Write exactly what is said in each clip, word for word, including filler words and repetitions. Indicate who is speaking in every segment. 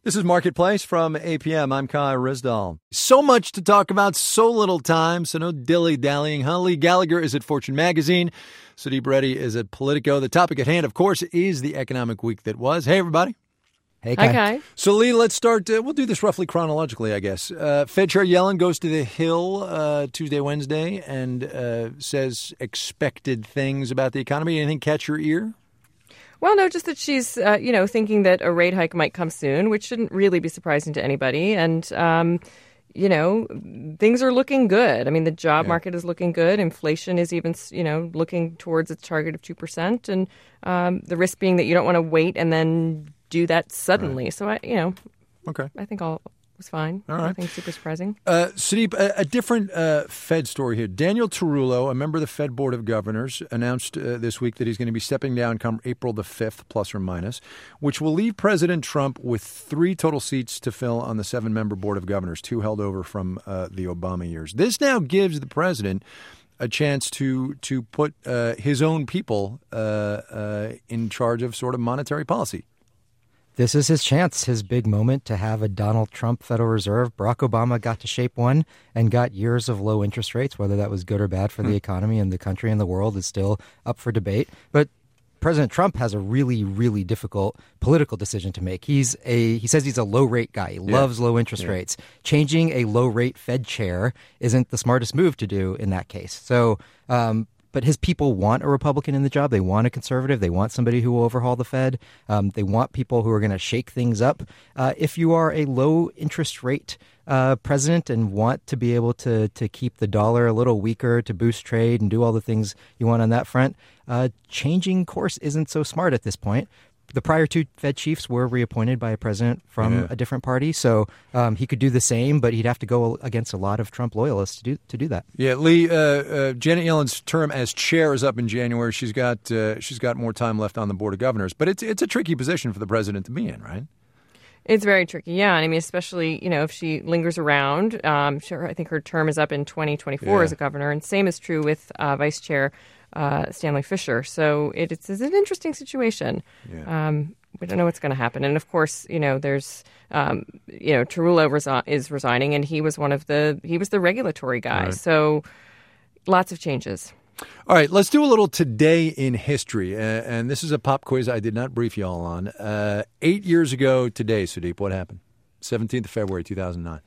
Speaker 1: This is Marketplace from A P M. I'm Kai Rizdal. So much to talk about, so little time, so no dilly-dallying. Huh? Lee Gallagher is at Fortune Magazine. Sudeep Reddy is at Politico. The topic at hand, of course, is the economic week that was. Hey, everybody.
Speaker 2: Hey, Kai.
Speaker 3: Hi, Kai.
Speaker 1: So, Lee, let's start. Uh, we'll do this roughly chronologically, I guess. Uh, Fed Chair Yellen goes to the Hill uh, Tuesday, Wednesday, and uh, says expected things about the economy. Anything catch your ear?
Speaker 3: Well, no, just that she's, uh, you know, thinking that a rate hike might come soon, which shouldn't really be surprising to anybody. And, um, you know, things are looking good. I mean, the job
Speaker 1: yeah.
Speaker 3: market is looking good. Inflation is even, you know, looking towards its target of two percent. And um, the risk being that you don't want to wait and then do that suddenly. Right. So, I, you know,
Speaker 1: okay.
Speaker 3: I think all was fine.
Speaker 1: All right.
Speaker 3: Nothing super surprising.
Speaker 1: Uh, Sudeep, a, a different uh, Fed story here. Daniel Tarullo, a member of the Fed Board of Governors, announced uh, this week that he's going to be stepping down come April the fifth, plus or minus, which will leave President Trump with three total seats to fill on the seven-member Board of Governors, two held over from uh, the Obama years. This now gives the president a chance to to put uh, his own people uh, uh, in charge of sort of monetary policy.
Speaker 2: This is his chance, his big moment to have a Donald Trump Federal Reserve. Barack Obama got to shape one and got years of low interest rates. Whether that was good or bad for hmm. the economy and the country and the world is still up for debate. But President Trump has a really, really difficult political decision to make. He's a he says he's a low rate guy. He yeah. loves low interest yeah. rates. Changing a low rate Fed chair isn't the smartest move to do in that case. So um But his people want a Republican in the job. They want a conservative. They want somebody who will overhaul the Fed. Um, they want people who are going to shake things up. Uh, if you are a low interest rate uh, president and want to be able to to keep the dollar a little weaker, to boost trade and do all the things you want on that front, uh, changing course isn't so smart at this point. The prior two Fed chiefs were reappointed by a president from yeah. a different party, so um, he could do the same, but he'd have to go against a lot of Trump loyalists to do to do that.
Speaker 1: Yeah, Lee, uh, uh, Janet Yellen's term as chair is up in January. She's got uh, she's got more time left on the Board of Governors, but it's it's a tricky position for the president to be in, right?
Speaker 3: It's very tricky, yeah. And I mean, especially, you know, if she lingers around. Um, sure, I think her term is up in twenty twenty-four yeah. as a governor, and same is true with uh, Vice Chair Uh, Stanley Fischer. So it, it's, it's an interesting situation. Yeah. Um, we don't know what's going to happen. And of course, you know, there's, um, you know, Tarullo resi- is resigning, and he was one of the, he was the regulatory guy. Right. So lots of changes.
Speaker 1: All right, let's do a little today in history. Uh, and this is a pop quiz I did not brief you all on. Uh, eight years ago today, Sudeep, what happened? seventeenth of February, two thousand nine.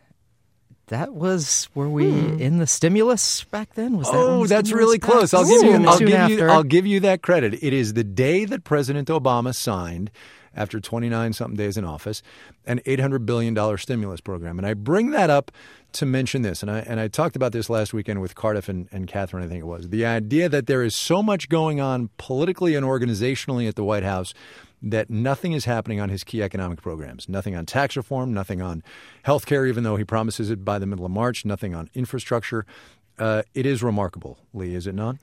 Speaker 2: That was, were we hmm. in the stimulus back then? Was that
Speaker 1: oh, that's really
Speaker 2: back?
Speaker 1: close. I'll
Speaker 2: Ooh,
Speaker 1: give you, I'll give
Speaker 2: after.
Speaker 1: you, I'll give you that credit. It is the day that President Obama signed, after twenty-nine something days in office, an eight hundred billion dollars stimulus program. And I bring that up to mention this, and I and I talked about this last weekend with Cardiff and, and Catherine, I think it was. The idea that there is so much going on politically and organizationally at the White House that nothing is happening on his key economic programs. Nothing on tax reform, nothing on health care, even though he promises it by the middle of March, nothing on infrastructure. Uh, it is remarkable, Lee, is it not?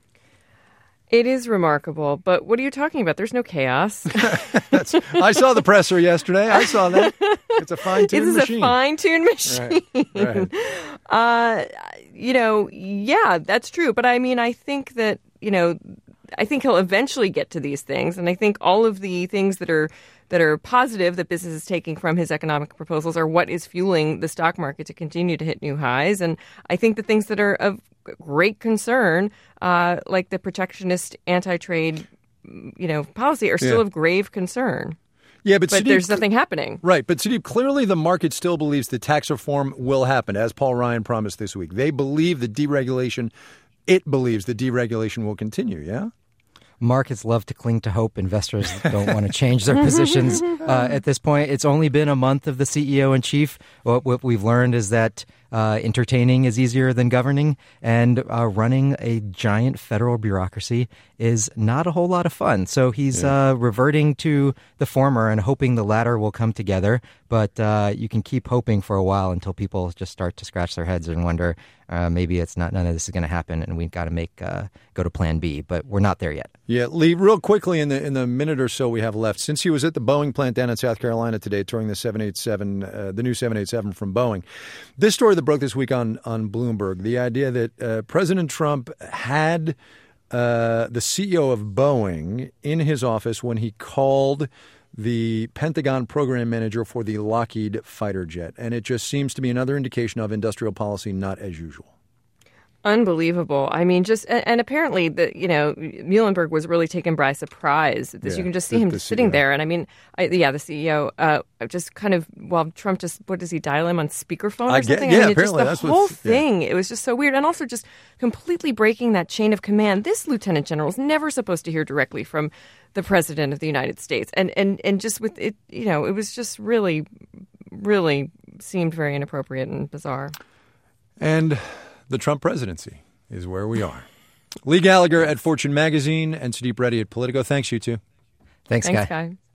Speaker 3: It is remarkable, but what are you talking about? There's no chaos.
Speaker 1: That's, I saw the presser yesterday. I saw that. It's a fine-tuned
Speaker 3: machine. It is
Speaker 1: machine.
Speaker 3: a fine-tuned machine.
Speaker 1: Right. Right.
Speaker 3: Uh, you know, yeah, that's true. But I mean, I think that, you know, I think he'll eventually get to these things. And I think all of the things that are that are positive that business is taking from his economic proposals are what is fueling the stock market to continue to hit new highs. And I think the things that are of great concern, uh, like the protectionist anti-trade, you know, policy, are still
Speaker 1: yeah.
Speaker 3: of grave concern.
Speaker 1: Yeah, but,
Speaker 3: but
Speaker 1: Sudeep,
Speaker 3: there's nothing happening.
Speaker 1: Right. But Sudeep, clearly the market still believes that tax reform will happen, as Paul Ryan promised this week. They believe that deregulation, it believes that deregulation will continue, yeah?
Speaker 2: Markets love to cling to hope. Investors don't want to change their positions uh, at this point. It's only been a month of the C E O in chief. What, what we've learned is that uh, entertaining is easier than governing, and uh, running a giant federal bureaucracy is not a whole lot of fun. So he's yeah. uh, reverting to the former and hoping the latter will come together. But uh, you can keep hoping for a while until people just start to scratch their heads and wonder, uh, maybe it's not, none of this is going to happen, and we've got to make uh, go to Plan B. But we're not there yet.
Speaker 1: Yeah, Lee, real quickly in the in the minute or so we have left, since he was at the Boeing plant down in South Carolina today, touring the seven eighty-seven, uh, the new seven eighty-seven from Boeing. This story that broke this week on on Bloomberg, the idea that uh, President Trump had uh, the C E O of Boeing in his office when he called the Pentagon program manager for the Lockheed fighter jet. And it just seems to be another indication of industrial policy not as usual.
Speaker 3: Unbelievable. I mean, just and, and apparently, the you know, Muhlenberg was really taken by surprise. This,
Speaker 1: Yeah,
Speaker 3: you can just see
Speaker 1: the-
Speaker 3: him
Speaker 1: the
Speaker 3: just sitting
Speaker 1: C E O.
Speaker 3: there, and I mean, I, yeah, the C E O, uh, just kind of while Trump just what does he dial him on speakerphone or
Speaker 1: I get-
Speaker 3: something?
Speaker 1: yeah,
Speaker 3: I mean, it
Speaker 1: apparently
Speaker 3: just,
Speaker 1: that's
Speaker 3: the
Speaker 1: what's-
Speaker 3: whole
Speaker 1: yeah.
Speaker 3: thing. It was just so weird, and also just completely breaking that chain of command. This lieutenant general is never supposed to hear directly from the president of the United States, and and and just with it, you know, it was just really, really seemed very inappropriate and bizarre.
Speaker 1: And the Trump presidency is where we are. Lee Gallagher at Fortune Magazine and Sudeep Reddy at Politico. Thanks, you two.
Speaker 2: Thanks,
Speaker 3: Thanks,
Speaker 2: Guy.
Speaker 3: guy.